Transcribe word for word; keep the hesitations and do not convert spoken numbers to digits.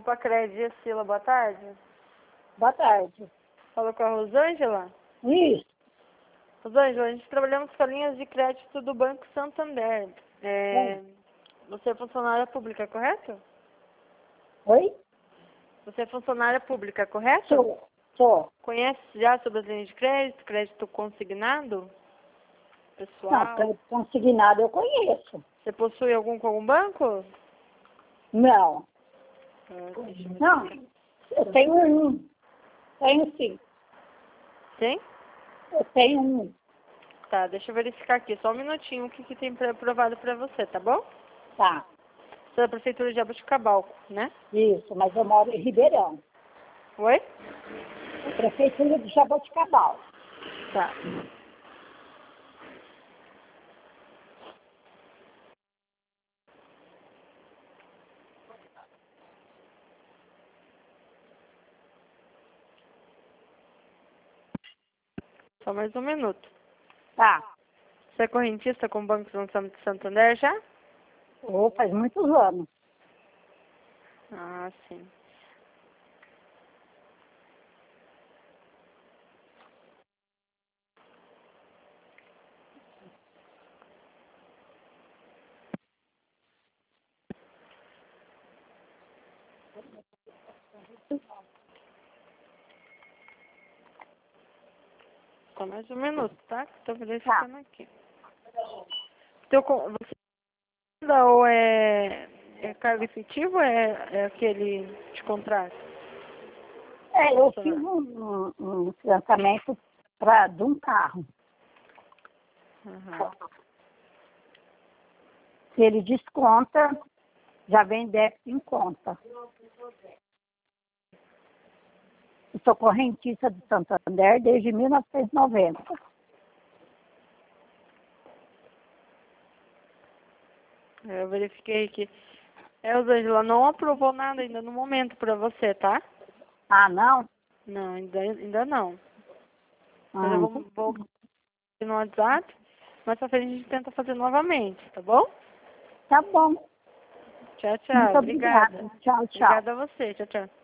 Copa Crédito, Sila, boa tarde. Boa tarde. Falou com a Rosângela? Isso. Rosângela, a gente trabalhamos com as linhas de crédito do Banco Santander. É, É. Você é funcionária pública, correto? Oi? Você é funcionária pública, correto? Sou. Sou. Conhece já sobre as linhas de crédito, crédito consignado? Pessoal? Não, crédito consignado eu conheço. Você possui algum com algum banco? Não. Ah, deixa eu ver. Não. Eu tenho um. Tenho sim. Tem? Eu tenho um. Tá, deixa eu verificar aqui, só um minutinho o que, que tem pra- aprovado pra você, tá bom? Tá. Você é da Prefeitura de Jaboticabal, né? Isso, mas eu moro em Ribeirão. Oi? Prefeitura de Jaboticabal. Tá. Só mais um minuto. Tá. Você é correntista com o Banco San- Santander já? Oh, faz muitos anos. Ah, sim. Só mais um minuto, tá? Que tô verificando aqui. Teu, con- você ainda ou é, é cargo efetivo ou é, é aquele de contrato? É, eu fiz um, um, um financiamento pra, de um carro. Uhum. Se ele desconta, já vem débito em conta. Eu sou correntista do Santander desde mil novecentos e noventa. Eu verifiquei aqui. É, Rosângela, não aprovou nada ainda no momento pra você, tá? Ah, não? Não, ainda, ainda não. Mas eu Ah, vou, vou no WhatsApp, mais pra frente a gente tenta fazer novamente, tá bom? tá bom. Tchau, tchau. Muito Obrigada. obrigada. Tchau, tchau. Obrigada a você. Tchau, tchau.